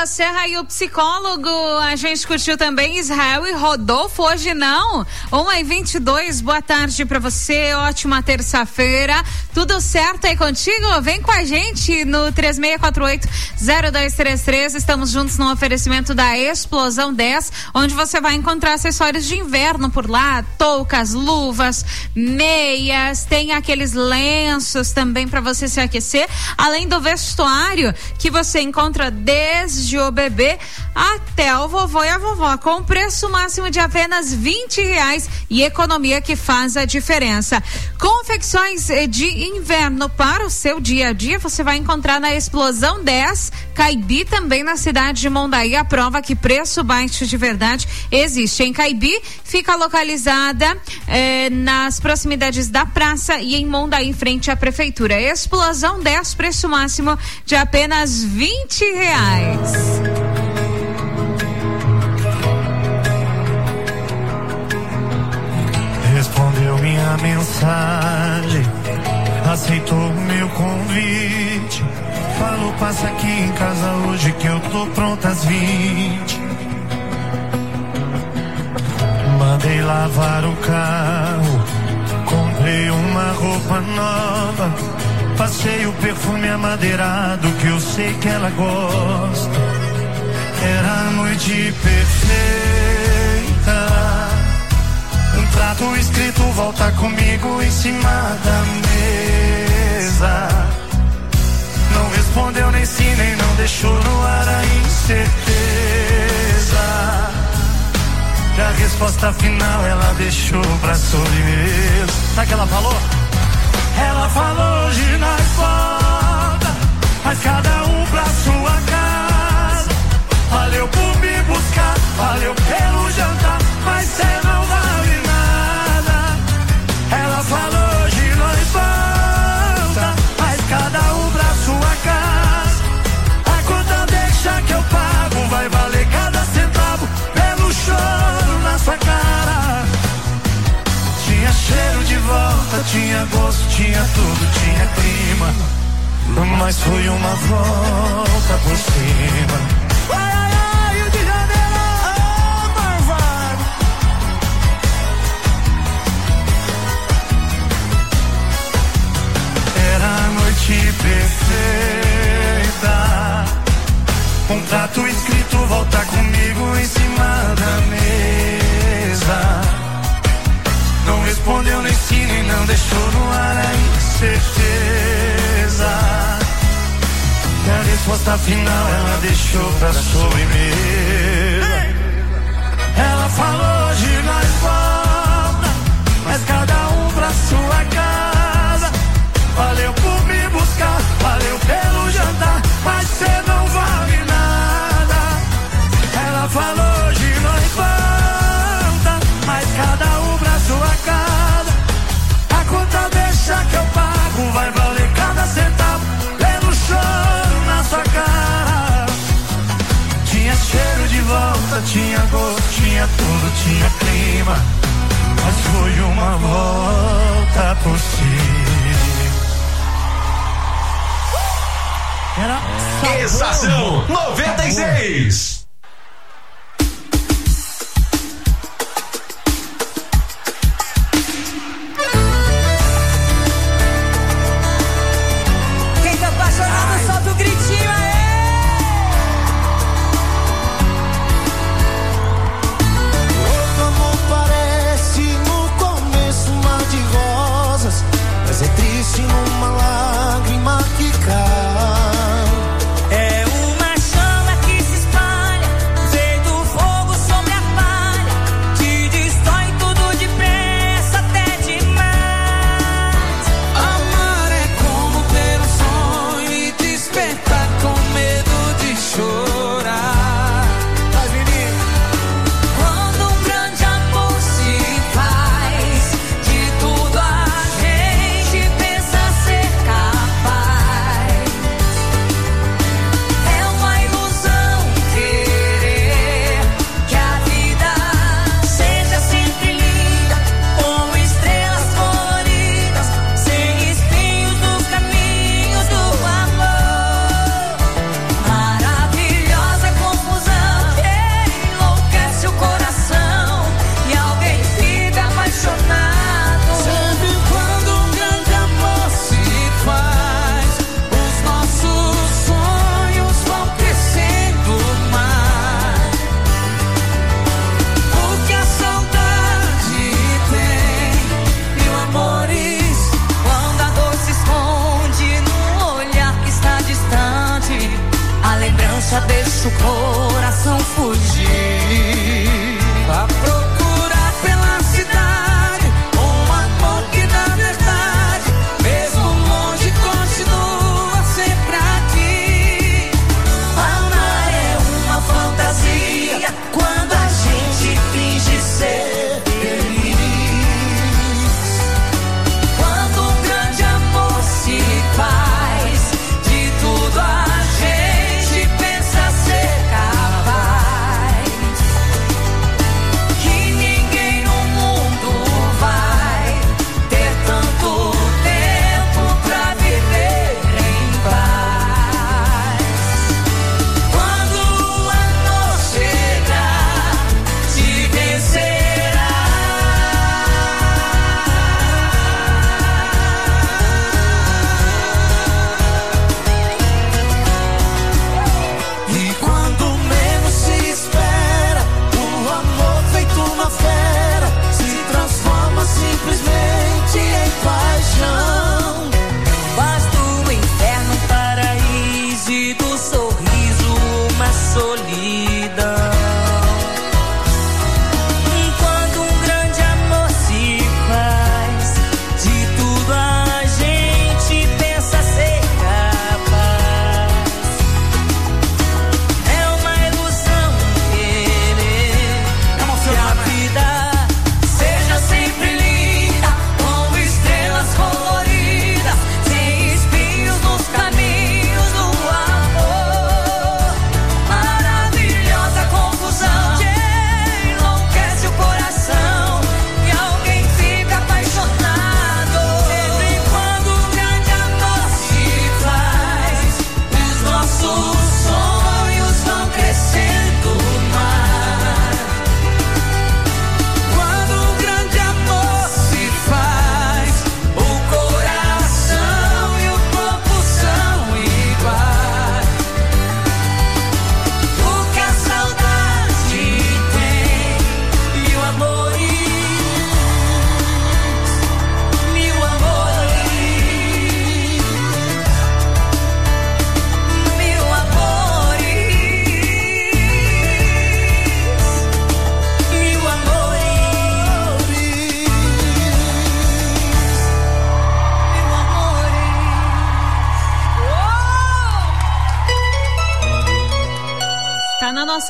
da Serra e o psicólogo. A gente curtiu também Israel e Rodolfo. Hoje não. 1h22. Boa tarde pra você. Ótima terça-feira. Tudo certo aí contigo? Vem com a gente no 3648-0233. Estamos juntos no oferecimento da Explosão 10, onde você vai encontrar acessórios de inverno por lá, toucas, luvas, meias, tem aqueles lenços também para você se aquecer, além do vestuário que você encontra desde o bebê até o vovô e a vovó, com preço máximo de apenas R$20 e economia que faz a diferença. Confecções de inverno para o seu dia a dia você vai encontrar na Explosão 10, Caibi, também na cidade de Mondaí. A prova que preço baixo de verdade existe. Em Caibi fica localizada nas proximidades da praça e em Mondaí, em frente à prefeitura. Explosão 10, preço máximo de apenas R$20. Respondeu minha mensagem, aceitou o meu convite, falou passa aqui em casa hoje que eu tô pronta às 20. Mandei lavar o carro, comprei uma roupa nova, passei o perfume amadeirado que eu sei que ela gosta. Era a noite perfeita, um prato escrito volta comigo em cima da mesa. Não respondeu nem sim, nem não, deixou no ar a incerteza. E a resposta final ela deixou pra sobremesa. Sabe o que ela falou? Ela falou, hoje nós volta, mas cada um pra sua casa. Valeu por me buscar, valeu pelo jantar, mas cê não vale nada. Ela falou, hoje nós volta, mas cada um pra sua casa. A conta deixa que eu pago, vai valer cada centavo pelo choro na sua cara. Tinha cheiro de volta, tinha gosto, tinha tudo, tinha clima, mas foi uma volta por cima. Rio de Janeiro, malvado. Era a noite perfeita, um prato escrito volta comigo em cima da mesa. Não respondeu nem sim, nem não, deixou no ar a incerteza. E a resposta final ela deixou pra sobremesa. Ela falou, hoje nós volta, mas cada um pra sua casa. Valeu por me buscar, valeu pelo jantar, mas cê não vale nada. Ela falou, hoje nós volta, mas cada um pra sua casa. A conta deixa que eu pago, vai valer cada centavo pelo choro na sua cara. Tinha cheiro de volta, tinha gosto, tinha tudo, tinha clima, mas foi uma volta por cima. Era Estação 96. Numa lágrima que cai, é uma chama que se espalha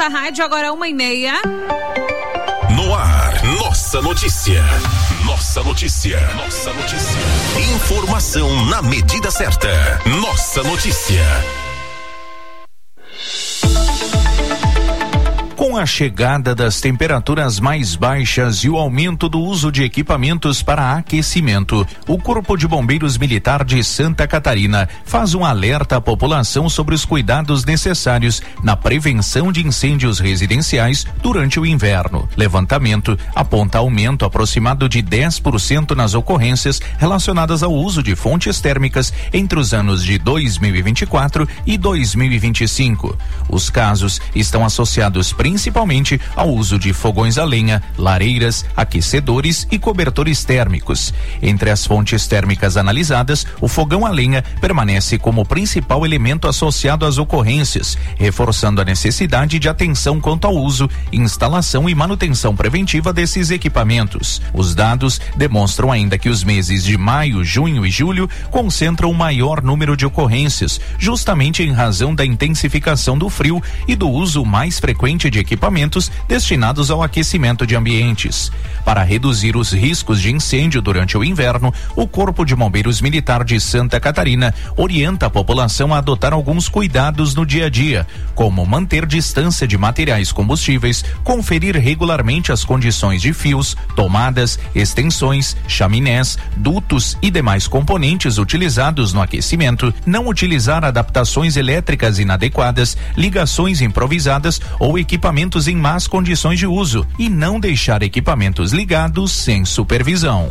nossa rádio, agora 1:30. No ar, Nossa Notícia. Nossa Notícia. Nossa Notícia. Informação na medida certa. Nossa Notícia. Com a chegada das temperaturas mais baixas e o aumento do uso de equipamentos para aquecimento, o Corpo de Bombeiros Militar de Santa Catarina faz um alerta à população sobre os cuidados necessários na prevenção de incêndios residenciais durante o inverno. Levantamento aponta aumento aproximado de 10% nas ocorrências relacionadas ao uso de fontes térmicas entre os anos de 2024 e 2025. Os casos estão associados principalmente ao uso de fogões a lenha, lareiras, aquecedores e cobertores térmicos. Entre as fontes térmicas analisadas, o fogão a lenha permanece como principal elemento associado às ocorrências, reforçando a necessidade de atenção quanto ao uso, instalação e manutenção preventiva desses equipamentos. Os dados demonstram ainda que os meses de maio, junho e julho concentram o maior número de ocorrências, justamente em razão da intensificação do frio e do uso mais frequente de equipamentos destinados ao aquecimento de ambientes. Para reduzir os riscos de incêndio durante o inverno, o Corpo de Bombeiros Militar de Santa Catarina orienta a população a adotar alguns cuidados no dia a dia, como manter distância de materiais combustíveis, conferir regularmente as condições de fios, tomadas, extensões, chaminés, dutos e demais componentes utilizados no aquecimento, não utilizar adaptações elétricas inadequadas, ligações improvisadas ou equipamentos em más condições de uso e não deixar equipamentos ligados sem supervisão.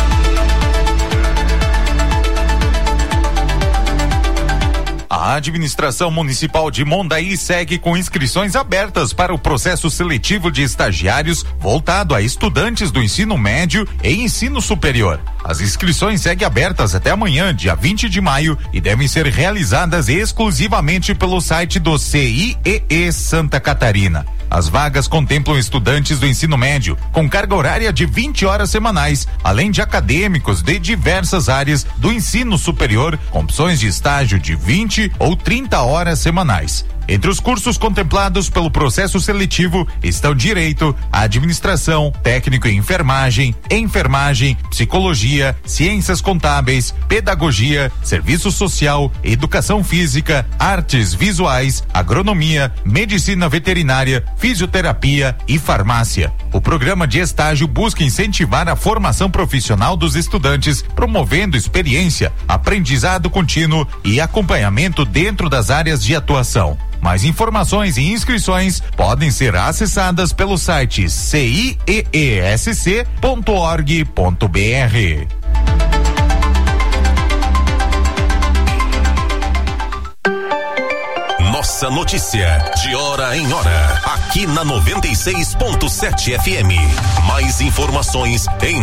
A administração municipal de Mondaí segue com inscrições abertas para o processo seletivo de estagiários voltado a estudantes do ensino médio e ensino superior. As inscrições seguem abertas até amanhã, dia 20 de maio, e devem ser realizadas exclusivamente pelo site do CIEE Santa Catarina. As vagas contemplam estudantes do ensino médio, com carga horária de 20 horas semanais, além de acadêmicos de diversas áreas do ensino superior, com opções de estágio de 20 ou 30 horas semanais. Entre os cursos contemplados pelo processo seletivo estão Direito, Administração, Técnico em Enfermagem, Psicologia, Ciências Contábeis, Pedagogia, Serviço Social, Educação Física, Artes Visuais, Agronomia, Medicina Veterinária, Fisioterapia e Farmácia. O programa de estágio busca incentivar a formação profissional dos estudantes, promovendo experiência, aprendizado contínuo e acompanhamento dentro das áreas de atuação. Mais informações e inscrições podem ser acessadas pelo site cieesc.org.br. Nossa Notícia, de hora em hora, aqui na 96.7 FM. Mais informações em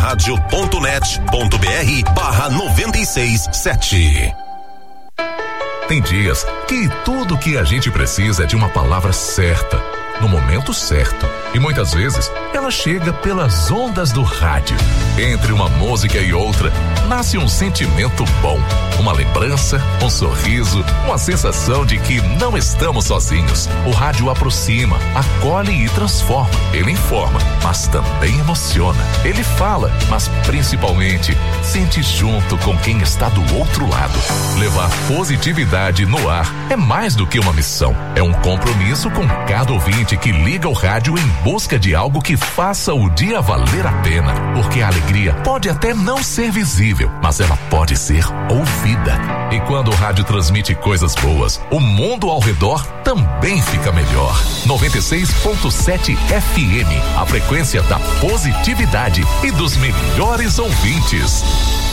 nossaradio.net.br/967. Tem dias que tudo que a gente precisa é de uma palavra certa, no momento certo. E muitas vezes ela chega pelas ondas do rádio. Entre uma música e outra, nasce um sentimento bom, uma lembrança, um sorriso, uma sensação de que não estamos sozinhos. O rádio aproxima, acolhe e transforma. Ele informa, mas também emociona. Ele fala, mas principalmente sente junto com quem está do outro lado. Levar positividade no ar é mais do que uma missão. É um compromisso com cada ouvinte que liga o rádio em busca de algo que faça o dia valer a pena. Porque a alegria pode até não ser visível, mas ela pode ser ouvida. E quando o rádio transmite coisas boas, o mundo ao redor também fica melhor. 96.7 FM, a frequência da positividade e dos melhores ouvintes.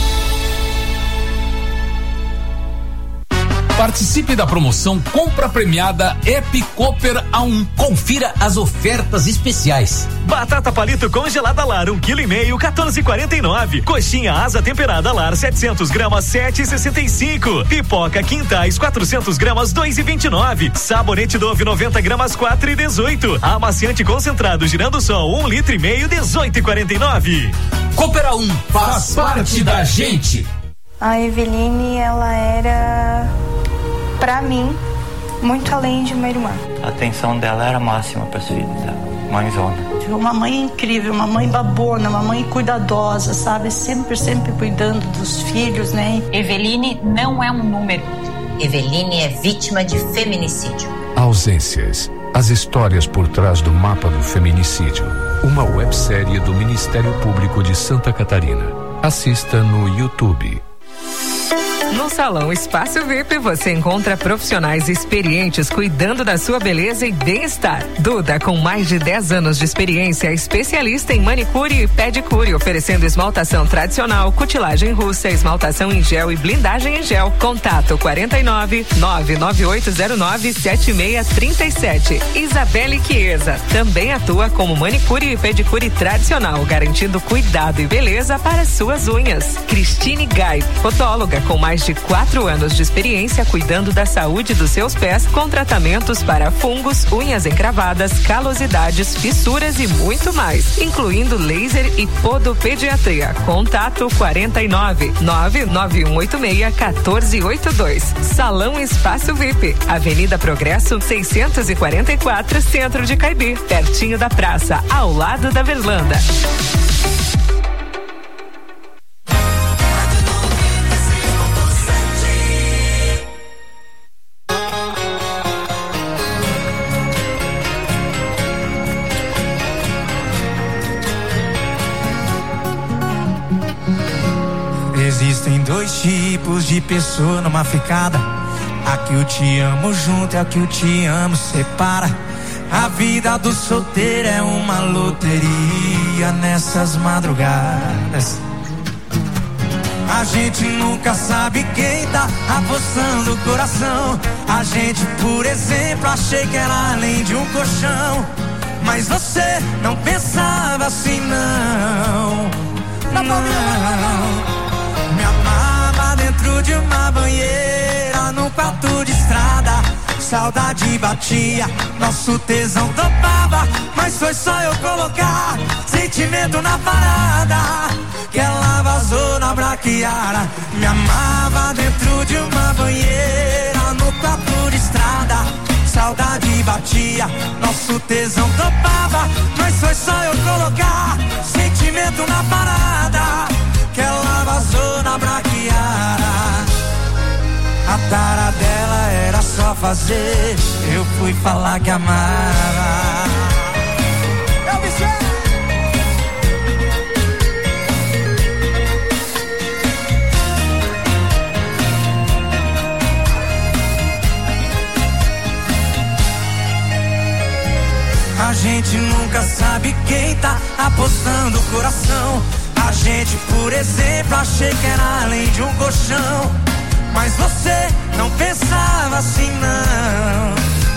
Participe da promoção Compra Premiada Ep Cooper A1. Confira as ofertas especiais. Batata palito congelada lar 1,5 kg, 14,49. Coxinha asa temperada lar 700 gramas 7,65. Pipoca quintais 400 gramas 2,29. Sabonete Dove 90 gramas 4,18. Amaciante concentrado girando sol 1,5 litro 18,49. Cooper A1 faz parte da gente. A Eveline, ela era, pra mim, muito além de uma irmã. A atenção dela era máxima para os filhos dela, mãezona. Uma mãe incrível, uma mãe babona, uma mãe cuidadosa, sabe? Sempre cuidando dos filhos, né? Eveline não é um número. Eveline é vítima de feminicídio. Ausências. As histórias por trás do mapa do feminicídio. Uma websérie do Ministério Público de Santa Catarina. Assista no YouTube. No Salão Espaço VIP você encontra profissionais experientes cuidando da sua beleza e bem-estar. Duda, com mais de 10 anos de experiência, especialista em manicure e pedicure, oferecendo esmaltação tradicional, cutilagem russa, esmaltação em gel e blindagem em gel. Contato 49-99809-7637. Isabelle Chiesa também atua como manicure e pedicure tradicional, garantindo cuidado e beleza para suas unhas. Cristine Gai, fotóloga com mais de 4 anos de experiência cuidando da saúde dos seus pés, com tratamentos para fungos, unhas encravadas, calosidades, fissuras e muito mais, incluindo laser e podopediatria. Contato 49-99186-1482. Salão Espaço VIP, Avenida Progresso 644, Centro de Caibi, pertinho da praça, ao lado da Verlanda. Existem 2 tipos de pessoa numa ficada. A que eu te amo junto e a que eu te amo separa. A vida do solteiro é uma loteria nessas madrugadas. A gente nunca sabe quem tá apostando o coração. A gente, por exemplo, achei que era além de um colchão. Mas você não pensava assim, não. Não. Me amava dentro de uma banheira, num quarto de estrada. Saudade batia, nosso tesão topava. Mas foi só eu colocar sentimento na parada que ela vazou na braquiara. Me amava dentro de uma banheira, no quarto de estrada. Saudade batia, nosso tesão topava. Mas foi só eu colocar sentimento na parada que ela vazou na braquiara. A tara dela era só fazer, eu fui falar que amava. Eu me sei. A gente nunca sabe quem tá apostando o coração. A gente, por exemplo, achei que era além de um colchão. Mas você não pensava assim, não.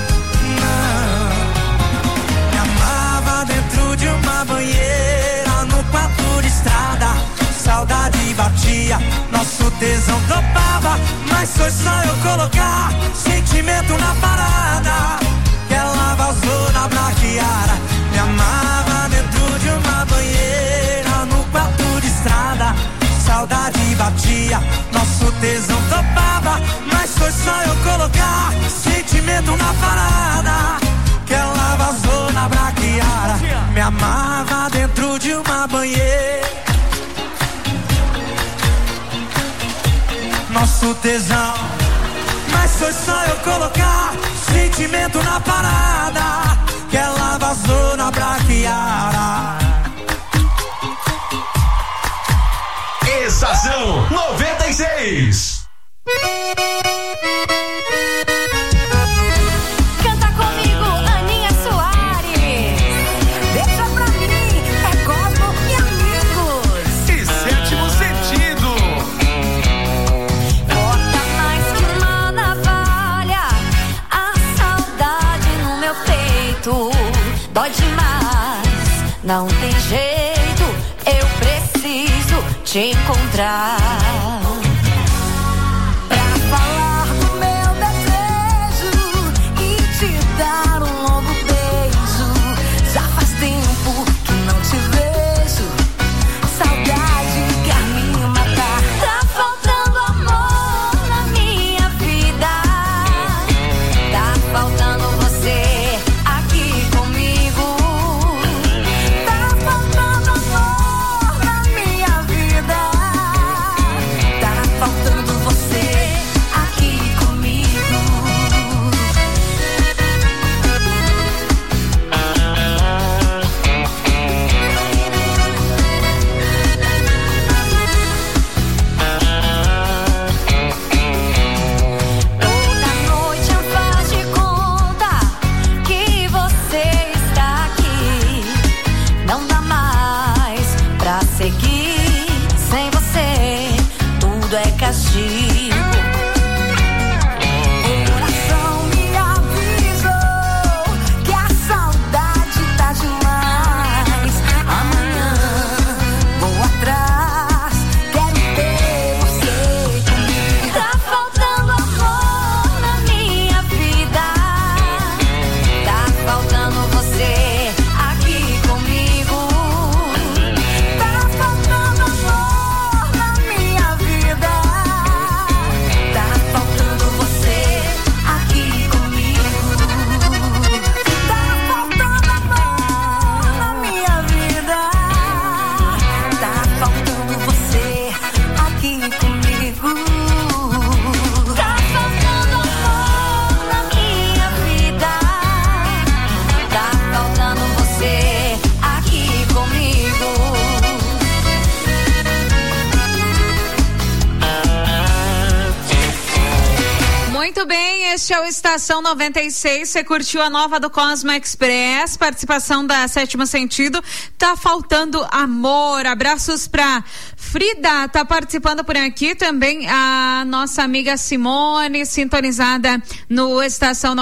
Me amava dentro de uma banheira, no quarto de estrada. Saudade batia, nosso tesão topava. Mas foi só eu colocar sentimento na parada que ela vazou na braquiara. Me amava dentro de uma banheira, no quarto de estrada. Saudade batia, nosso tesão topava. Mas foi só eu colocar sentimento na parada que ela vazou na braquiara. Me amava dentro de uma banheira, nosso tesão. Mas foi só eu colocar sentimento na parada que ela vazou na braquiara. Estação 96. Canta comigo, Aninha Soares. Deixa pra mim, é Cosmo e amigos. E Sétimo Sentido. Corta mais que uma navalha, a saudade no meu peito. Dói demais, não tem jeito, eu preciso te encontrar pra falar do meu desejo e te dar um longo beijo. Já faz tempo que não te vejo, saudade quer me matar. Tá faltando amor na minha vida, tá seguir. Sem você, tudo é castigo. O coração me avisou que a saudade tá demais. Amanhã vou atrás, quero ter você comigo. Tá faltando amor na minha vida. Tá faltando você aqui comigo. Tá faltando amor na minha vida. Tá faltando você aqui comigo. Tá faltando amor na minha vida. Tá faltando você aqui comigo. Tá faltando amor na minha vida. Tá faltando você aqui comigo. Muito bem, este é o Estação 96. Você curtiu a nova do Cosmo Express, participação da Sétimo Sentido. Tá faltando amor. Abraços pra Frida, tá participando por aqui também. A nossa amiga Simone, sintonizada no Estação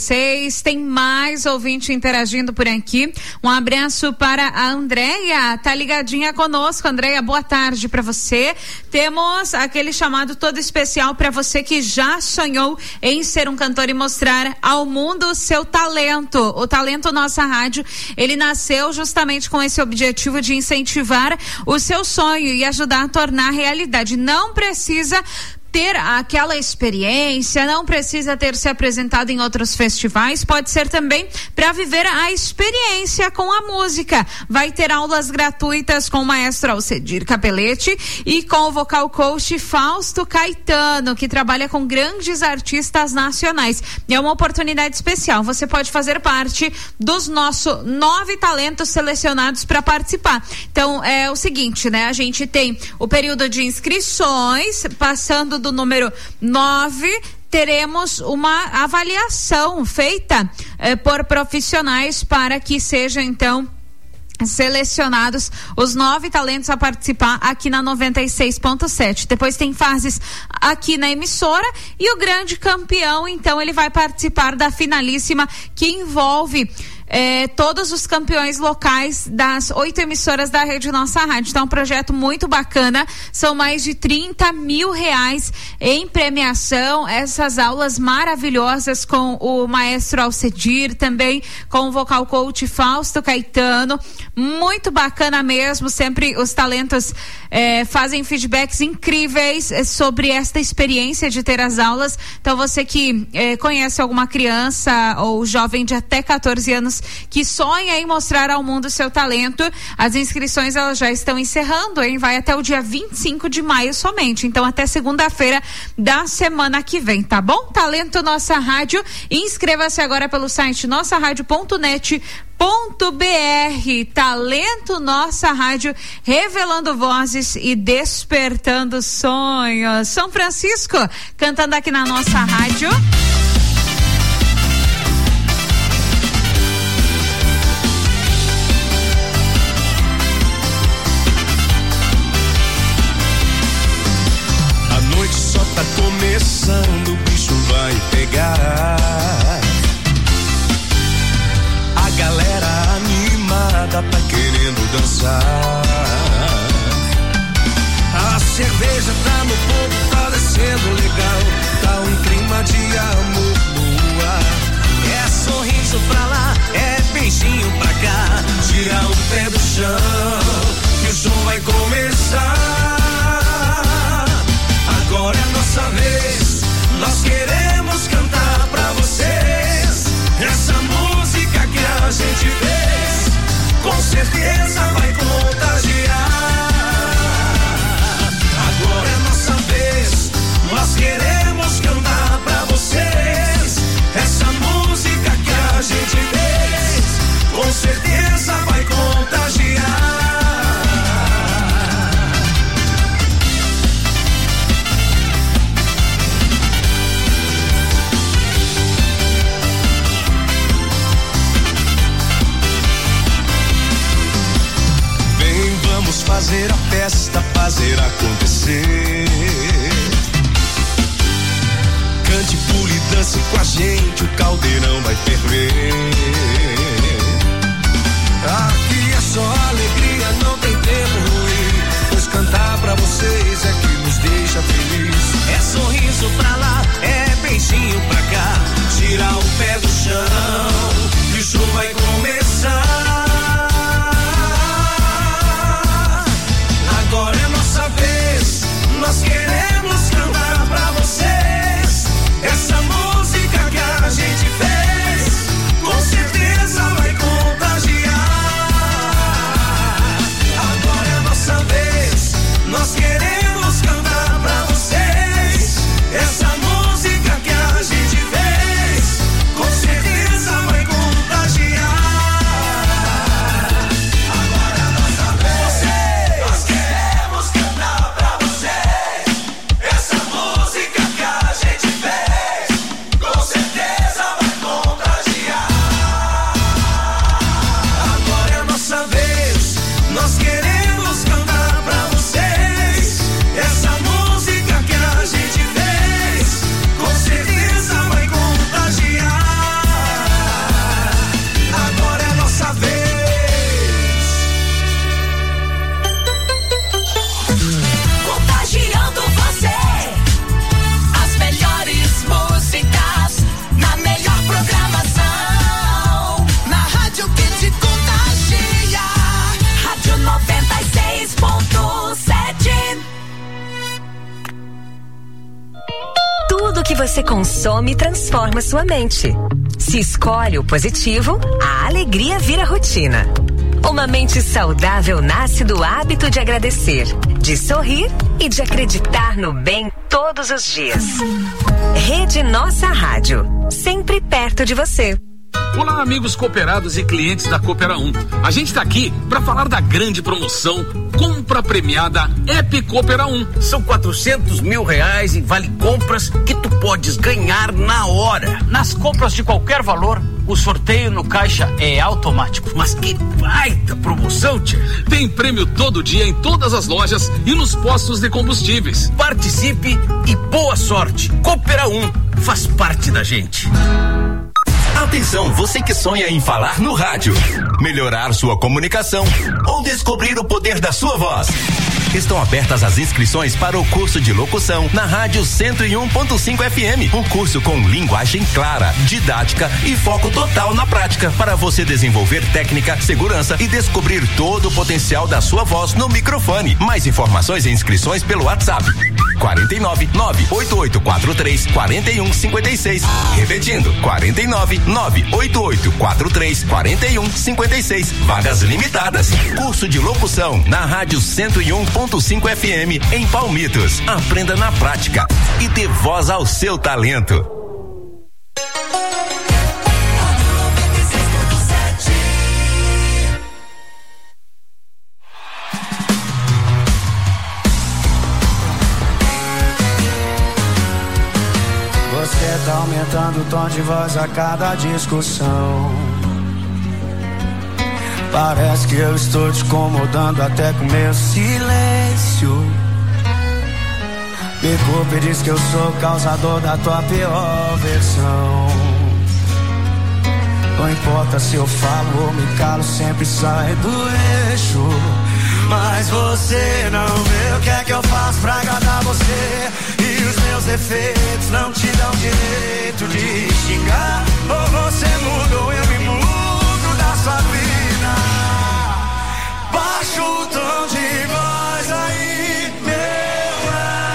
96. Tem mais ouvinte interagindo por aqui. Um abraço para a Andréia, tá ligadinha conosco. Andréia, boa tarde pra você. Temos aquele chamado todo especial pra você que já sonhou em ser um cantor e mostrar ao mundo o seu talento. O Talento Nossa Rádio, ele nasceu justamente com esse objetivo de incentivar o seu sonho e ajudar a tornar realidade. Não precisa ter aquela experiência, não precisa ter se apresentado em outros festivais, pode ser também para viver a experiência com a música. Vai ter aulas gratuitas com o maestro Alcedir Capelletti e com o vocal coach Fausto Caetano, que trabalha com grandes artistas nacionais. É uma oportunidade especial. Você pode fazer parte dos nossos 9 talentos selecionados para participar. Então é o seguinte, né? A gente tem o período de inscrições, passando do número 9, teremos uma avaliação feita por profissionais para que sejam então selecionados os 9 talentos a participar aqui na 96.7. Depois tem fases aqui na emissora e o grande campeão, então, ele vai participar da finalíssima, que envolve todos os campeões locais das 8 emissoras da Rede Nossa Rádio. Então, é um projeto muito bacana. São mais de R$30 mil em premiação. Essas aulas maravilhosas com o maestro Alcedir, também com o vocal coach Fausto Caetano. Muito bacana mesmo. Sempre os talentos fazem feedbacks incríveis sobre esta experiência de ter as aulas. Então, você que conhece alguma criança ou jovem de até 14 anos que sonha em mostrar ao mundo o seu talento, as inscrições elas já estão encerrando, hein? Vai até o dia 25 de maio somente, então até segunda-feira da semana que vem, tá bom? Talento Nossa Rádio, inscreva-se agora pelo site nossaradio.net.br. Talento Nossa Rádio, revelando vozes e despertando sonhos. São Francisco cantando aqui na nossa rádio. Tá começando, o bicho vai pegar. A galera animada tá querendo dançar. A cerveja tá no ponto, tá descendo legal. Tá um clima de amor no ar. É sorriso pra lá, é beijinho pra cá. Tira o pé do chão, que o som vai começar. Agora é a nossa vez, nós queremos cantar pra vocês. Essa música que a gente fez, com certeza vai contagiar. Agora é a nossa vez, nós queremos cantar pra vocês. Essa música que a gente fez, com certeza vai contagiar. a festa, fazer acontecer. Cante, pule, dance com a gente, o caldeirão vai ferver. Aqui é só alegria, não tem tempo ruim, pois cantar pra vocês é que nos deixa feliz. É sorriso pra lá, é beijinho pra cá, tirar o pé do chão, que o show vai começar. Agora é nossa vez, nós queremos cantar pra vocês. Essa música que a gente fez, com certeza vai contagiar. Agora é nossa vez, nós queremos cantar pra vocês. Essa música que a gente fez, com certeza vai contagiar. Agora é nossa vez, nós queremos cantar pra vocês. Essa música que a gente fez, com certeza vai contagiar. Agora é nossa vez, nós queremos cantar pra vocês. Essa música que a gente fez, com certeza vai contagiar. Agora é nossa vez. Contagiando você, as melhores músicas, na melhor programação, na rádio que te contagia, Rádio 96.7. Tudo que você consome transforma sua mente. Se escolhe o positivo, a alegria vira rotina. Uma mente saudável nasce do hábito de agradecer, de sorrir e de acreditar no bem todos os dias. Rede Nossa Rádio, sempre perto de você. Olá, amigos cooperados e clientes da Coopera 1. A gente está aqui para falar da grande promoção Compra Premiada App Coopera 1. São R$400 mil em vale compras que tu podes ganhar na hora. Nas compras de qualquer valor, o sorteio no caixa é automático. Mas que baita promoção, tia! Tem prêmio todo dia em todas as lojas e nos postos de combustíveis. Participe e boa sorte. Coopera 1 faz parte da gente. Atenção, você que sonha em falar no rádio, melhorar sua comunicação ou descobrir o poder da sua voz. Estão abertas as inscrições para o curso de locução na Rádio 101.5 FM. Um curso com linguagem clara, didática e foco total na prática, para você desenvolver técnica, segurança e descobrir todo o potencial da sua voz no microfone. Mais informações e inscrições pelo WhatsApp 49 98843 4156. Repetindo, 49 98843 4156. Vagas limitadas. Curso de locução na Rádio 101.5 FM em Palmitos. Aprenda na prática e dê voz ao seu talento. Você tá aumentando o tom de voz a cada discussão. Parece que eu estou te incomodando até com meu silêncio. Me culpa e diz que eu sou o causador da tua pior versão. Não importa se eu falo ou me calo, sempre sai do eixo. Mas você não vê o que é que eu faço pra agradar você. E os meus defeitos não te dão direito de xingar. Ou você muda ou eu me mudo da sua vida. Baixa o tom de voz aí, meu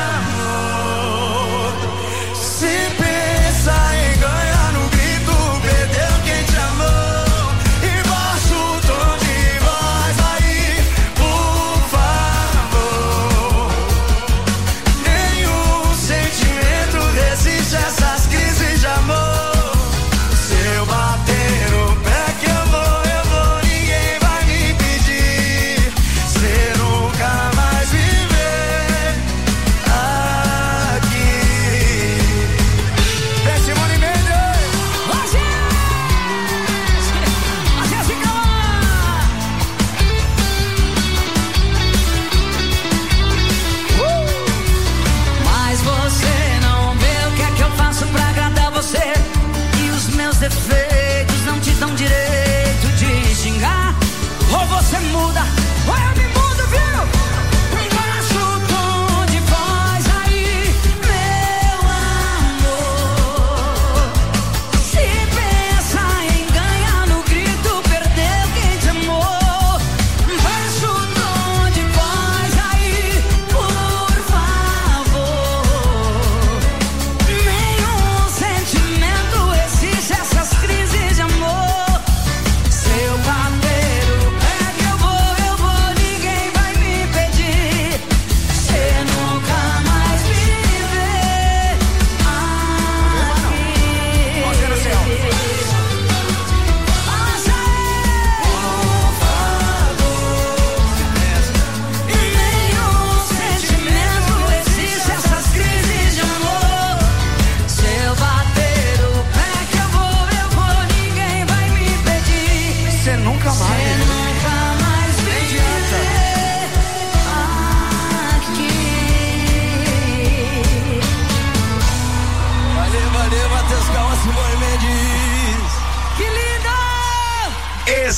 amor. Se pensa em ganhar no grito, perdeu quem te amou. E baixa o tom de voz aí, por favor. Nenhum sentimento resiste a essas crises de amor. Se eu bater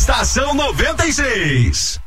Estação 96.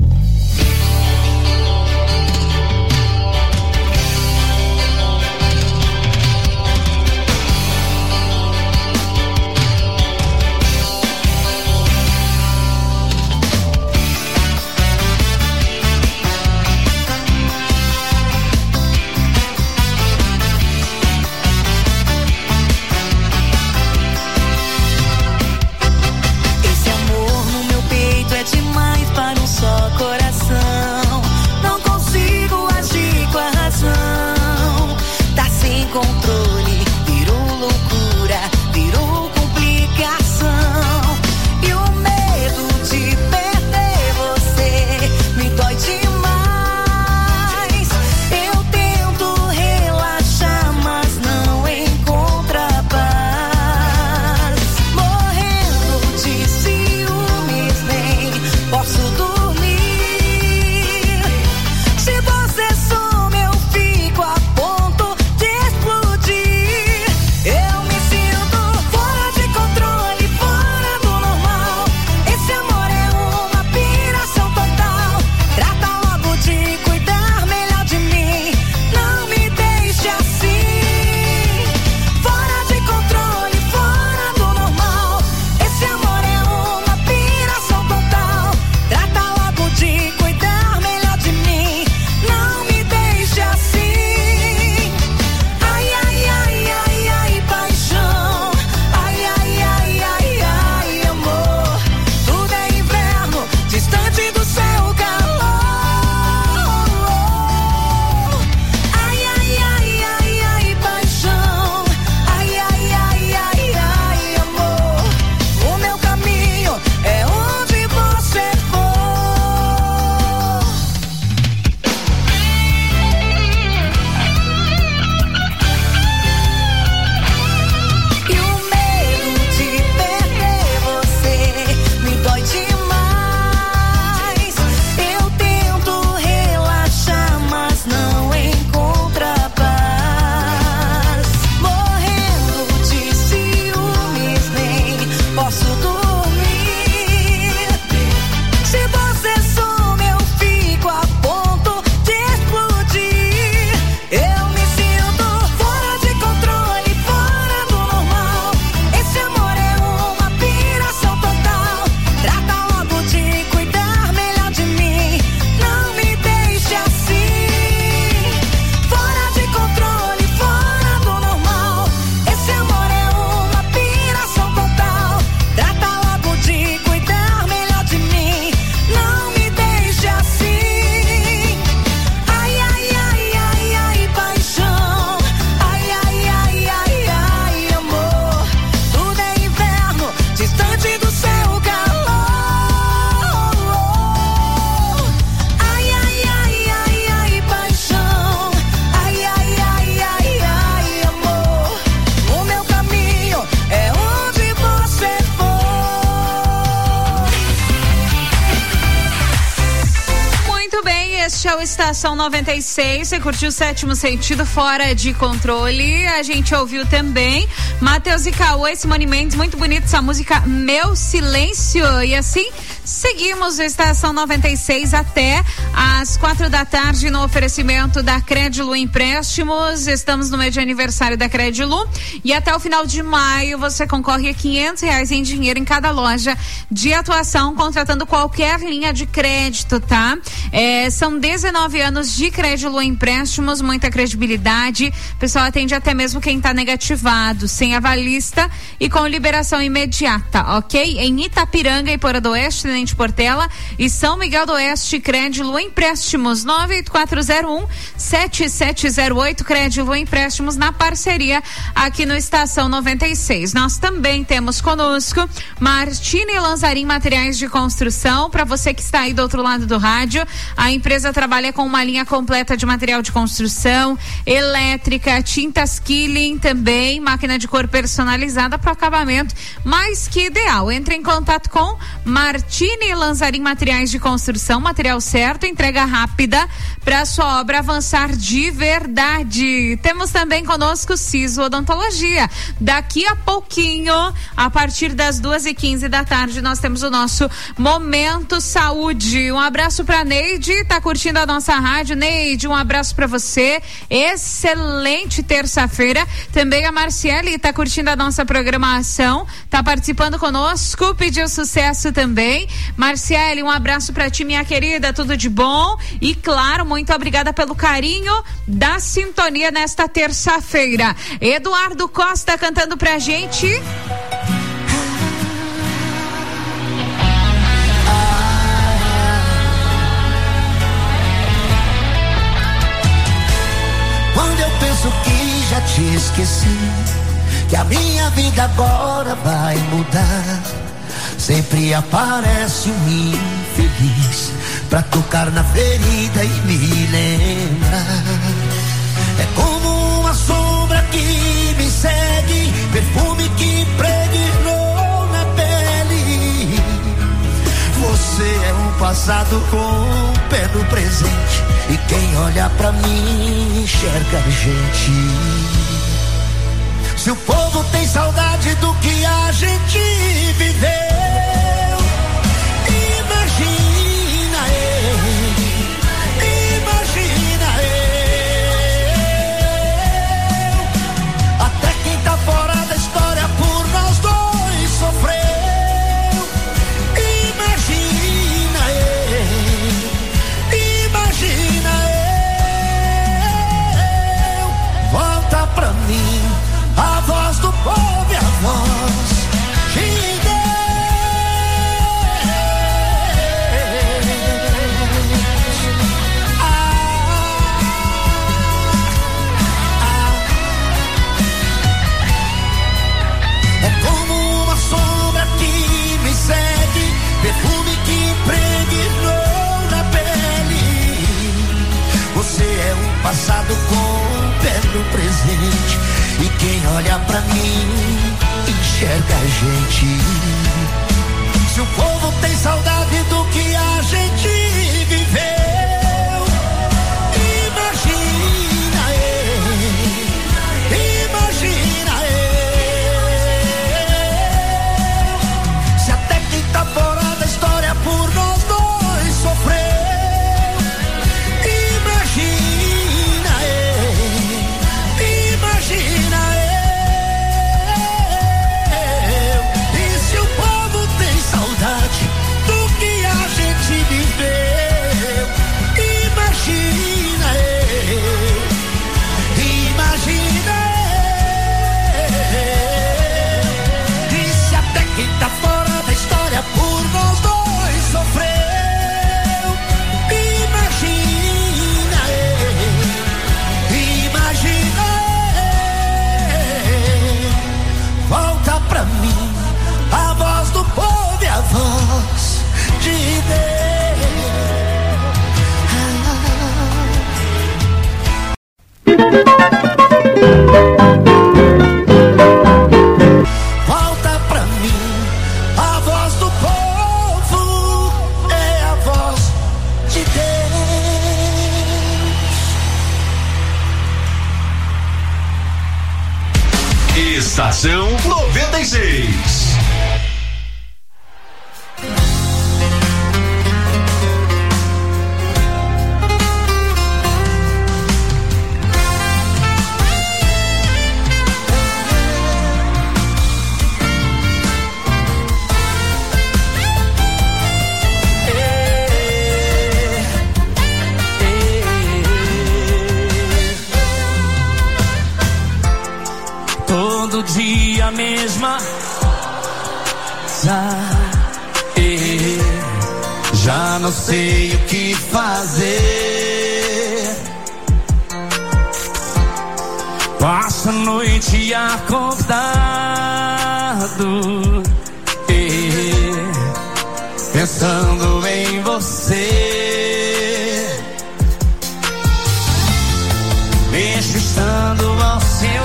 Estação 96, você curtiu o Sétimo Sentido, Fora de Controle. A gente ouviu também Matheus e Cauã, Simone Mendes, muito bonita essa música, Meu Silêncio. E assim seguimos a Estação 96 até às 4 da tarde no oferecimento da Credilu Empréstimos. Estamos no mês de aniversário da Credilu e até o final de maio você concorre a R$500 em dinheiro em cada loja de atuação, contratando qualquer linha de crédito, tá? São 19 anos de Credilu Empréstimos, muita credibilidade. O pessoal atende até mesmo quem está negativado, sem avalista e com liberação imediata, ok? Em Itapiranga e Porã do Oeste, Tenente Portela e São Miguel do Oeste, Credilu Empréstimos 98401-7708, Credilu Empréstimos na parceria aqui no Estação 96. Nós também temos conosco Martini Lanzarin Materiais de Construção. Para você que está aí do outro lado do rádio, a empresa trabalha com uma linha completa de material de construção, elétrica, tintas Killing também, máquina de cor personalizada para acabamento mais que ideal. Entre em contato com Martini Tini Lanzarin Materiais de Construção, material certo, entrega rápida para sua obra avançar de verdade. Temos também conosco Siso Odontologia. Daqui a pouquinho, a partir das 2h15 da tarde, nós temos o nosso Momento Saúde. Um abraço para Neide, tá curtindo a nossa rádio. Neide, um abraço para você. Excelente terça-feira. Também a Marciele tá curtindo a nossa programação, tá participando conosco, pediu sucesso também. Marciele, um abraço pra ti, minha querida, tudo de bom e claro, muito obrigada pelo carinho da sintonia nesta terça-feira. Eduardo Costa cantando pra gente. Quando eu penso que já te esqueci, que a minha vida agora vai mudar, sempre aparece um infeliz pra tocar na ferida e me lembrar. É como uma sombra que me segue, perfume que impregnou na pele. Você é um passado com um pé no presente, e quem olha pra mim enxerga a gente. Se o povo tem saudade do que a gente viveu, imagina eu. Até quem tá fora da história por nós dois sofreu. Imagina eu. Volta pra mim a voz do povo e a voz de Deus. É como uma sombra que me segue, perfume que impregnou na pele. Você é um passado com um pé no presente, e quem olha pra mim enxerga a gente. Se o povo tem saudade do que a gente viveu, imagina eu. Se até quem tá fora da história por nós dois sofreu. Voz de Deus. Volta pra mim, a voz do povo é a voz de Deus. Estação 96. Todo dia a mesma. Já não sei o que fazer. Passo a noite acordado, pensando em você. Mesmo estando ao seu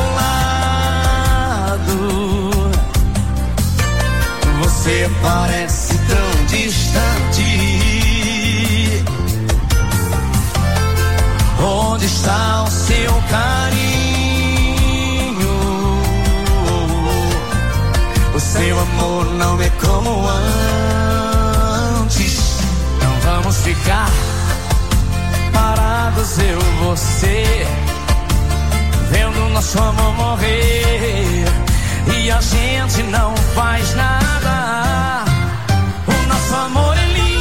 lado, você parece tão distante. Onde está o seu carinho? O seu amor não é como antes. Não vamos ficar parados, eu e você, vendo nosso amor morrer, e a gente não faz nada. O nosso amor é lindo.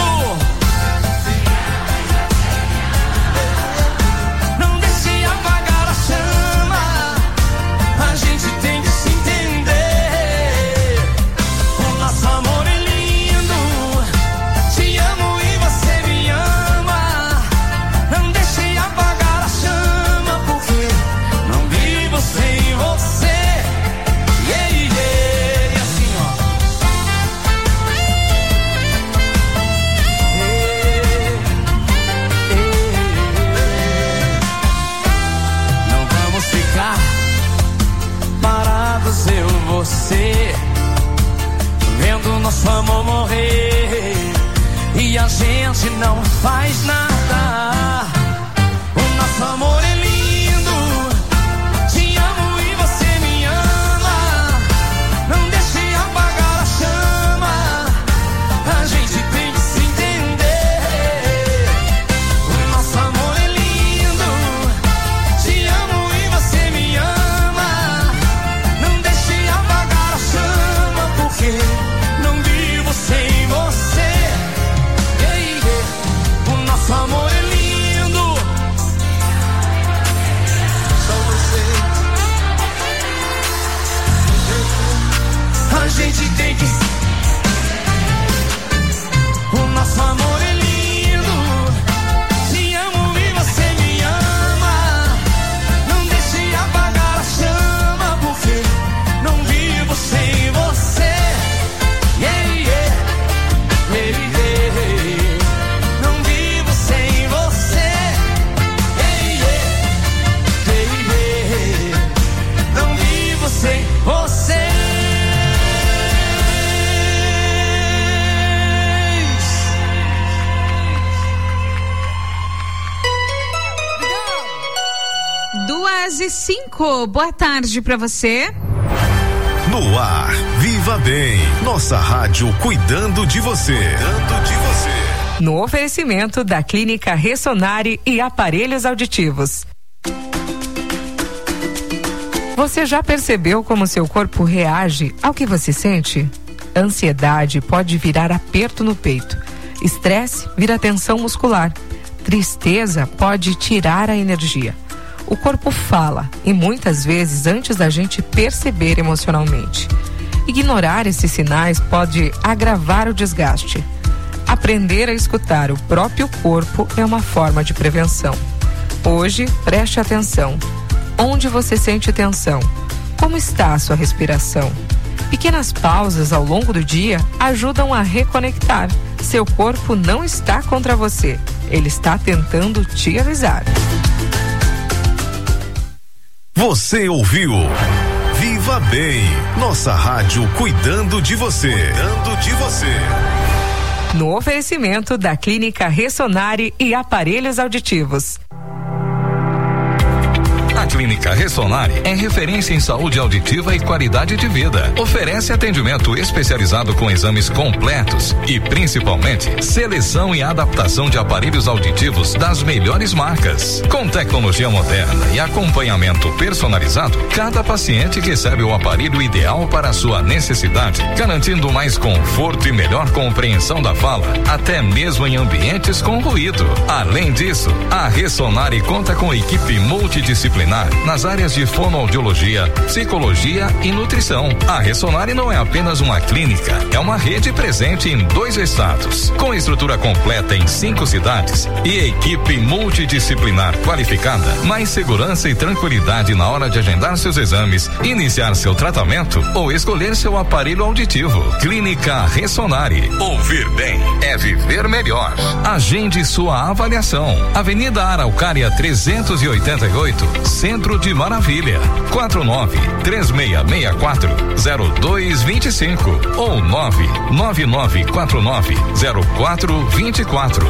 Não deixe apagar a chama. A gente tem que se entender. O nosso amor é lindo. Te amo e você me ama. Não deixe apagar a chama, porque não vivo sem você. Yeah, yeah. E assim, ó. Não vamos ficar parados, eu e você, vendo nosso amor morrer, e a gente não faz nada. O nosso amor é lindo. Te amo e você me ama. Não deixe apagar a chama. A gente tem que se entender. O nosso amor é lindo. Te amo e você me ama. Não deixe apagar a chama, porque não vivo sem você. Yeah, yeah. O nosso amor é lindo. Só você. A gente tem que. O nosso amor é lindo. Te amo e você me ama. Não deixe apagar a chama, porque não vivo sem você. Yeah, yeah. Yeah, yeah. Não vivo sem você. Yeah, yeah. Yeah, yeah. Não vivo sem você. Duas e 5. Boa tarde pra você. No ar, Viva Bem, nossa rádio cuidando de você. No oferecimento da Clínica Ressonare e Aparelhos Auditivos. Você já percebeu como seu corpo reage ao que você sente? Ansiedade pode virar aperto no peito. Estresse vira tensão muscular. Tristeza pode tirar a energia. O corpo fala, e muitas vezes antes da gente perceber emocionalmente. Ignorar esses sinais pode agravar o desgaste. Aprender a escutar o próprio corpo é uma forma de prevenção. Hoje, preste atenção. Onde você sente tensão? Como está a sua respiração? Pequenas pausas ao longo do dia ajudam a reconectar. Seu corpo não está contra você. Ele está tentando te avisar. Você ouviu Viva Bem, nossa rádio cuidando de você. No oferecimento da Clínica Ressonare e Aparelhos Auditivos. A Clínica Ressonare é referência em saúde auditiva e qualidade de vida. Oferece atendimento especializado com exames completos e, principalmente, seleção e adaptação de aparelhos auditivos das melhores marcas. Com tecnologia moderna e acompanhamento personalizado, cada paciente recebe o aparelho ideal para a sua necessidade, garantindo mais conforto e melhor compreensão da fala, até mesmo em ambientes com ruído. Além disso, a Ressonare conta com equipe multidisciplinar nas áreas de fonoaudiologia, psicologia e nutrição. A Ressonare não é apenas uma clínica, é uma rede presente em 2 estados, com estrutura completa em 5 cidades e equipe multidisciplinar qualificada, mais segurança e tranquilidade na hora de agendar seus exames, iniciar seu tratamento ou escolher seu aparelho auditivo. Clínica Ressonare. Ouvir bem é viver melhor. Agende sua avaliação. Avenida Araucária 388, Centro Centro de Maravilha. 49-3664-0225 ou 99949-0424.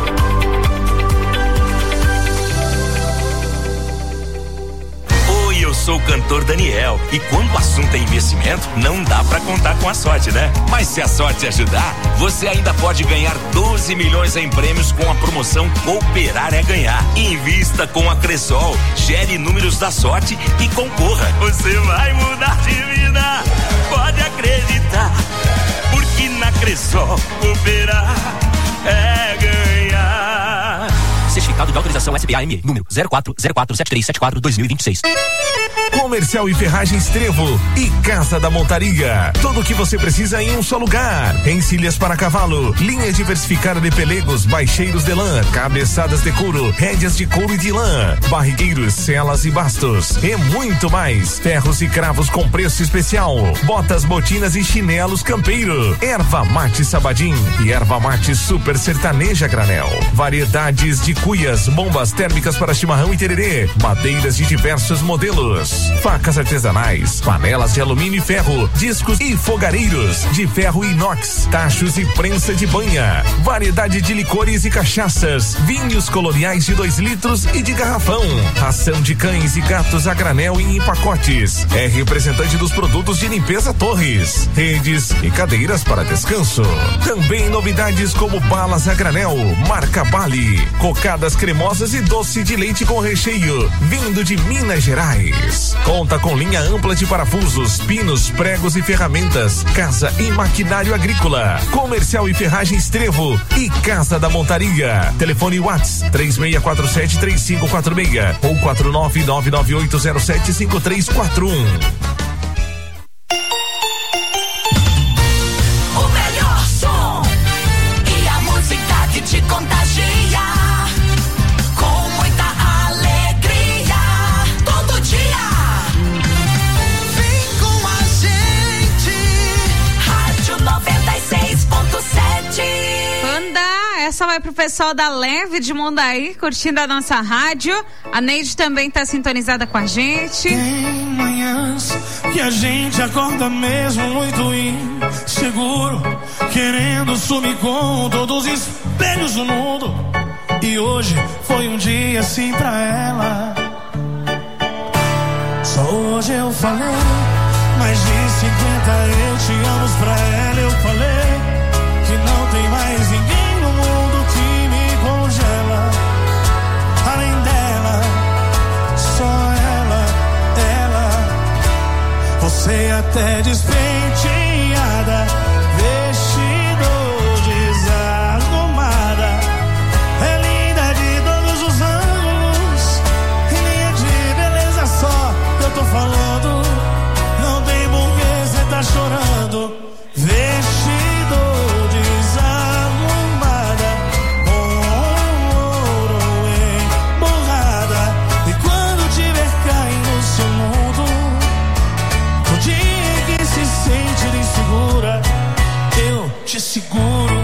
Eu sou o cantor Daniel e quando o assunto é investimento, não dá pra contar com a sorte, né? Mas se a sorte ajudar, você ainda pode ganhar 12 milhões em prêmios com a promoção Cooperar é Ganhar. Invista com a Cressol, gere números da sorte e concorra. Você vai mudar de vida, pode acreditar, porque na Cressol cooperar é ganhar. Certificado de autorização SBA-ME, número 04047374-2026. Comercial e Ferragens Trevo e Casa da Montaria. Tudo o que você precisa em um só lugar. Encilhas para cavalo, linha diversificada de pelegos, baixeiros de lã, cabeçadas de couro, rédeas de couro e de lã, barrigueiros, celas e bastos e muito mais. Ferros e cravos com preço especial. Botas, botinas e chinelos campeiro. Erva mate Sabadim e erva mate super sertaneja granel. Variedades de cuias, bombas térmicas para chimarrão e tererê, madeiras de diversos modelos, facas artesanais, panelas de alumínio e ferro, discos e fogareiros de ferro e inox, tachos e prensa de banha, variedade de licores e cachaças, vinhos coloniais de 2 litros e de garrafão, ração de cães e gatos a granel e em pacotes. É representante dos produtos de limpeza Torres, redes e cadeiras para descanso. Também novidades como balas a granel, marca Bali, cocadas cremosas e doce de leite com recheio, vindo de Minas Gerais. Conta com linha ampla de parafusos, pinos, pregos e ferramentas, casa e maquinário agrícola. Comercial e Ferragens Trevo e Casa da Montaria. Telefone WhatsApp 3647-3546 ou 49998075341. O melhor som e a música que te contagia. Essa vai pro pessoal da Leve de Mondaí, curtindo a nossa rádio. A Neide também tá sintonizada com a gente. Tem manhãs que a gente acorda mesmo muito inseguro, querendo sumir com todos os espelhos do mundo. E hoje foi um dia assim pra ela. Só hoje eu falei mais de 50 eu te amo pra ela. Eu falei que não tem mais ninguém no mundo que me congela. Além dela, só ela. Você até despenteada, vestido desarrumada, é linda de todos os ângulos, e nem é de beleza só que eu tô falando. Não tem porquê cê tá chorando. Vestido desarrumada, com ouro emborrada, e quando tiver caindo no seu mundo, no dia que se sentir insegura, eu te seguro.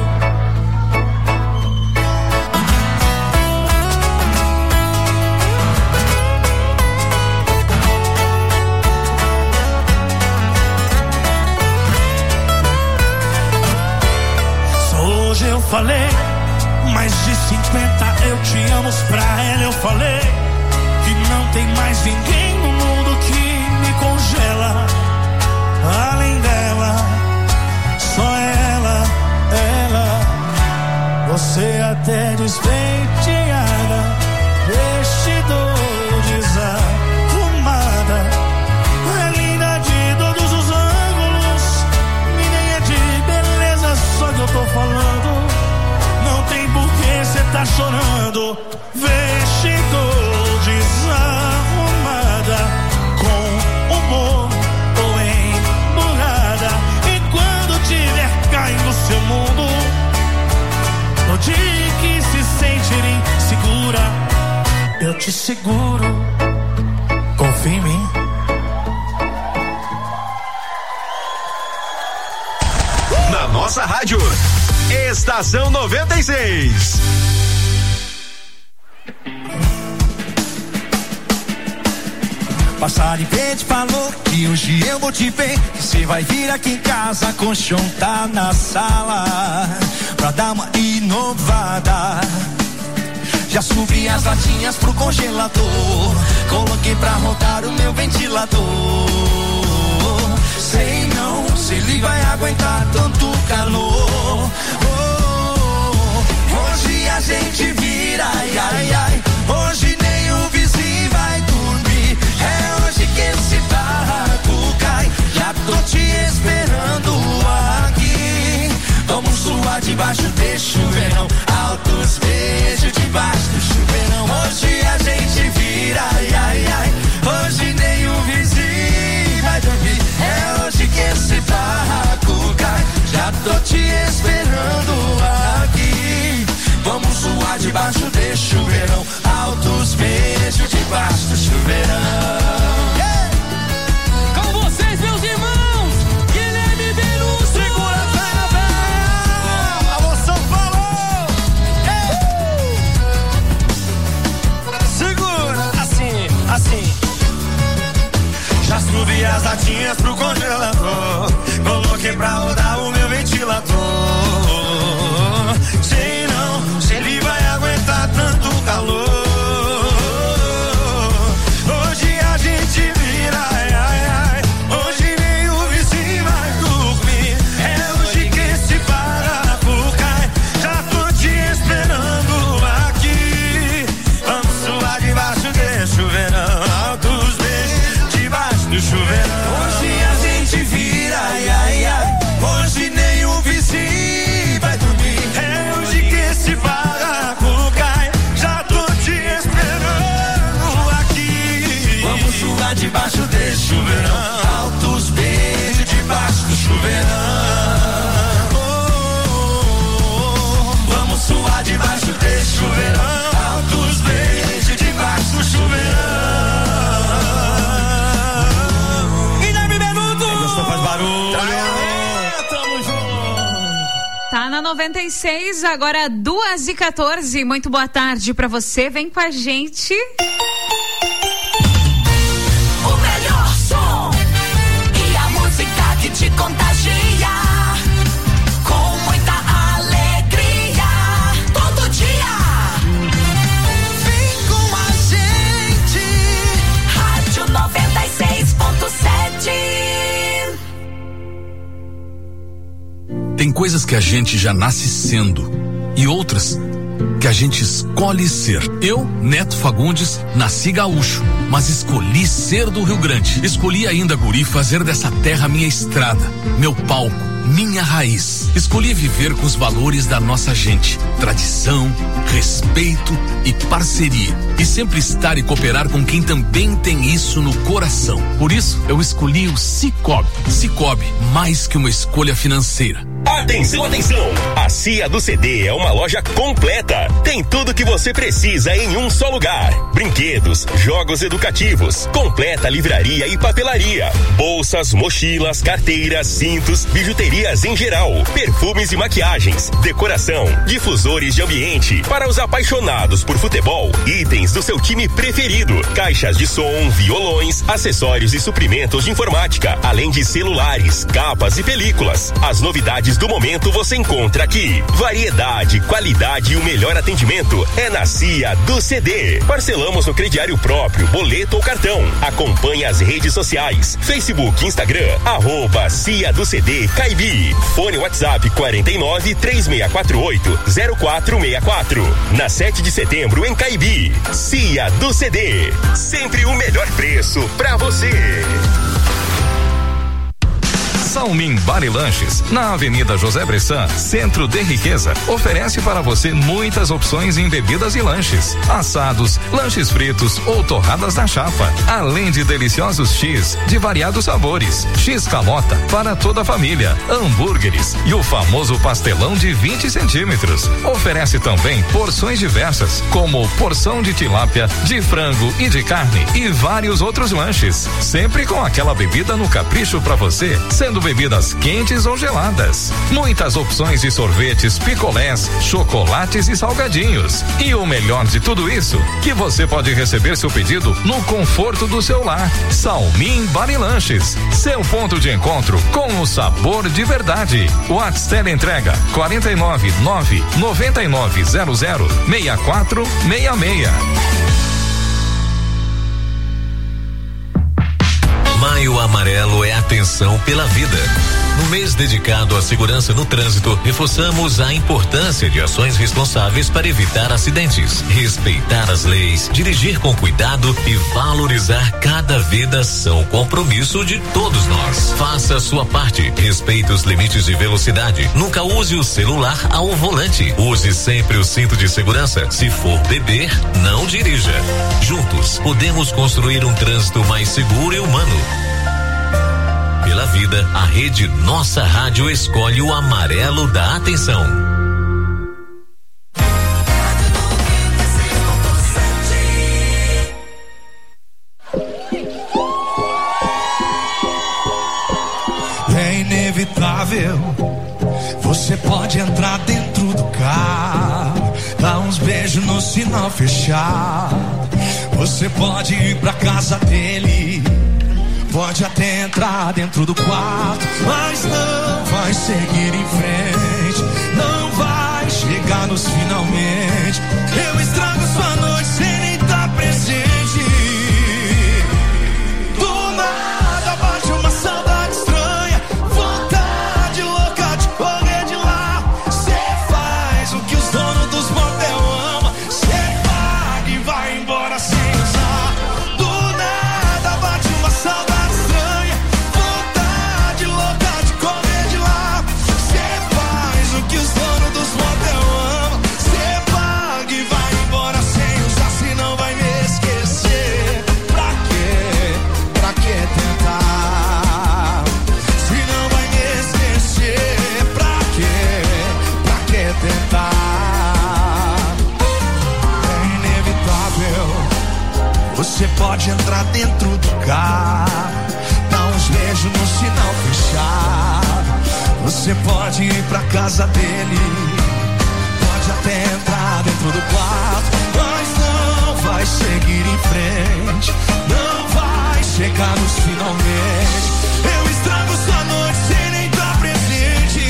Hoje eu falei mais de 50 eu te amo pra ela. Eu falei que não tem mais ninguém no mundo que me congela. Além dela, só ela. Você até despenteada, vestido desarrumada, é linda de todos os ângulos, e nem é de beleza só que eu tô falando. Não tem porquê cê tá chorando. Vestido desarrumada, com humor ou emburrada, e quando tiver caindo no seu mundo, no dia que se sentir insegura, eu te seguro. Confia em mim. Na nossa rádio Estação 96. Passarinho verde falou que hoje eu vou te ver. Que cê vai vir aqui em casa, colchão tá na sala, pra dar uma inovada. Já subi as latinhas pro congelador, coloquei pra rodar o meu ventilador. Sei não, se ele vai aguentar tanto calor. Hoje a gente vira, ai, ai, ai. Hoje nem o vizinho vai dormir. É hoje que esse barraco cai. Já tô te esperando aqui. Vamos suar debaixo desse chuveirão. Altos beijos debaixo do chuveirão. Hoje a gente vira, ai, ai, ai. Hoje nem o vizinho vai dormir. É hoje que esse barraco cai. Já tô te esperando aqui. Vamos suar debaixo desse chuveirão. Altos beijos debaixo do chuveirão. Yeah! Com vocês, meus irmãos, Guilherme Benuto. Segura a pé, alô São Paulo. Segura, assim, assim. Já subi as latinhas pro congelador, coloquei pra rodar o meu ventilador. Sei não, se ele vai aguentar tanto calor. Hoje a gente vira, ai, ai, ai. Hoje nem o vizinho vai dormir. É hoje que esse barraco cai. Já tô te esperando aqui. Vamos suar debaixo desse chuveirão. Altos beijos debaixo do chuveirão. Hoje a gente vira, ai, ai, ai. Hoje nem o vizinho vai dormir. É hoje que esse barraco cai. Já tô te esperando aqui. Vamos suar debaixo desse chuveirão. Altos beijos debaixo do chuveirão. Vamos suar debaixo desse chuveirão. Altos beijos debaixo do chuveirão. Guilherme Benuto. Quem gostou faz barulho. Tamo junto. Tá na 96, agora 2h14. Muito boa tarde pra você. Vem com a gente. O melhor som e a música que te contagia. Com muita alegria, todo dia. Vem com a gente. Rádio 96.7. Tem coisas que a gente já nasce sendo e outras que a gente escolhe ser. Eu, Neto Fagundes, nasci gaúcho, mas escolhi ser do Rio Grande. Escolhi ainda, guri, fazer dessa terra minha estrada, meu palco, minha raiz. Escolhi viver com os valores da nossa gente: tradição, respeito e parceria. E sempre estar e cooperar com quem também tem isso no coração. Por isso, eu escolhi o Cicobi. Cicobi, mais que uma escolha financeira. Atenção, atenção! A Cia do CD é uma loja completa. Tem tudo que você precisa em um só lugar. Brinquedos, jogos educativos, completa livraria e papelaria, bolsas, mochilas, carteiras, cintos, bijuterias em geral, perfumes e maquiagens, decoração, difusores de ambiente para os apaixonados por futebol, itens do seu time preferido, caixas de som, violões, acessórios e suprimentos de informática, além de celulares, capas e películas. As novidades do momento você encontra aqui. Variedade, qualidade e o melhor atendimento é na Cia do CD. Parcelamos no crediário próprio, boleto ou cartão. Acompanhe as redes sociais: Facebook, Instagram, @Cia do CD Caibi. Fone WhatsApp 49 3648 0464. Na 7 de setembro em Caibi. Cia do CD. Sempre o melhor preço pra você. Salmin Bar e Lanches, na Avenida José Bressan, Centro de Riqueza, oferece para você muitas opções em bebidas e lanches, assados, lanches fritos ou torradas na chapa, além de deliciosos X de variados sabores, X calota para toda a família, hambúrgueres e o famoso pastelão de 20 centímetros. Oferece também porções diversas, como porção de tilápia, de frango e de carne e vários outros lanches, sempre com aquela bebida no capricho para você, sendo bebidas quentes ou geladas. Muitas opções de sorvetes, picolés, chocolates e salgadinhos. E o melhor de tudo isso, que você pode receber seu pedido no conforto do seu lar. Salmin Bar e Lanches, seu ponto de encontro com o sabor de verdade. WhatsApp entrega 499006466. Maio Amarelo é atenção pela vida. No mês dedicado à segurança no trânsito, reforçamos a importância de ações responsáveis para evitar acidentes, respeitar as leis, dirigir com cuidado e valorizar cada vida são compromisso de todos nós. Faça a sua parte, respeite os limites de velocidade, nunca use o celular ao volante, use sempre o cinto de segurança. Se for beber, não dirija. Juntos, podemos construir um trânsito mais seguro e humano. Pela vida, a rede Nossa Rádio escolhe o amarelo da atenção. É inevitável, você pode entrar dentro do carro, dar uns beijos no sinal fechado. Você pode ir pra casa dele, pode até entrar dentro do quarto, mas não vai seguir em frente, não vai chegar nos finalmente. Eu estrago sua noite sem nem estar presente. Do nada bate uma saudade estranha, vontade louca de correr de lá. Cê faz o que os donos dos motel amam, cê paga e vai embora sem usar. Do nada bate uma saudade Você pode entrar dentro do carro, dar uns beijos no sinal fechado. Você pode ir pra casa dele, pode até entrar dentro do quarto, mas não vai seguir em frente, não vai chegar nos finalmente. Eu estrago sua noite sem nem estar presente.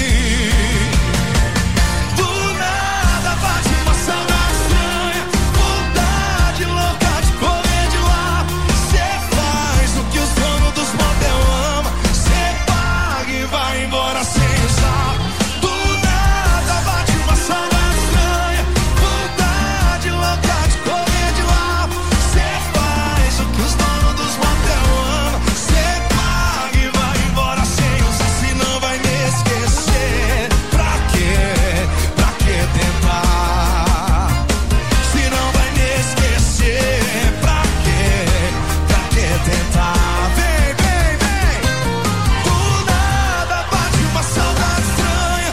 Do nada bate uma saudade estranha, vontade louca de correr de lá. Cê faz o que os donos dos motel amam, cê paga e vai embora sem usar. Do nada bate uma saudade estranha, vontade louca de correr de lá. Cê faz o que os donos dos motel amam, cê paga e vai embora sem usar. Se não vai me esquecer, pra quê? Pra que tentar? Se não vai me esquecer, pra quê? Pra que tentar? Vem, vem, vem. Do nada bate uma saudade estranha.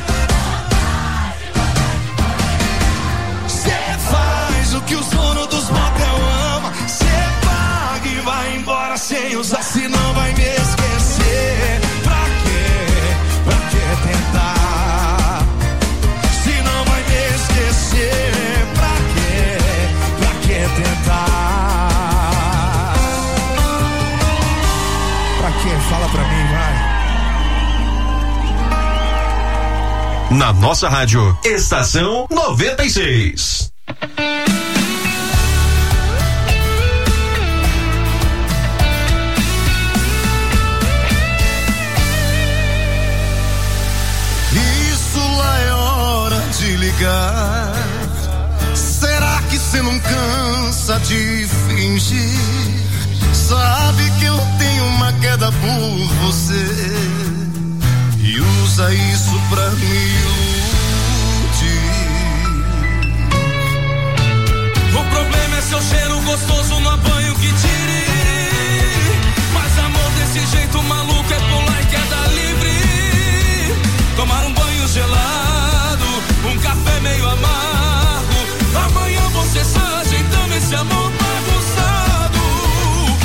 Cê faz o que os donos dos motel amam, cê paga e vai embora sem usar. Se não vai me esquecer, pra quê? Pra que tentar? Se não vai me esquecer, pra quê? Pra que tentar? Pra quê? Fala pra mim, vai. Na nossa rádio, Estação 96. Isso lá é hora de ligar. Será que cê não cansa de fingir? Sabe que eu tenho uma queda por você e usa isso pra me iludir. O problema é seu cheiro gostoso no banho que te